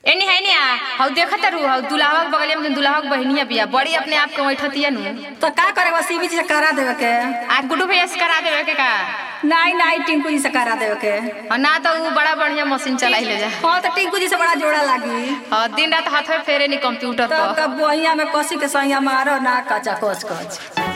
एनी है नी हौ देखत रहू हौ दुल्हा के बगलिया में दुल्हा के बहनिया बिया बड़ी अपने आप के बैठतिया नु तो का करे बस सीबी से करा देवे के आ गुड्डू भैया से करा देवे के का नहीं नहीं टिंकू जी से करा देवे के और ना तो वो बड़ा बढ़िया मशीन चलाई ले जा हां तो टिंकू जी से बड़ा जोड़ा लागी हां दिन रात हाथ में फेरे नी कंप्यूटर तो पर कब बहिया में कसी के सहिया मारो ना कचा कोच कोच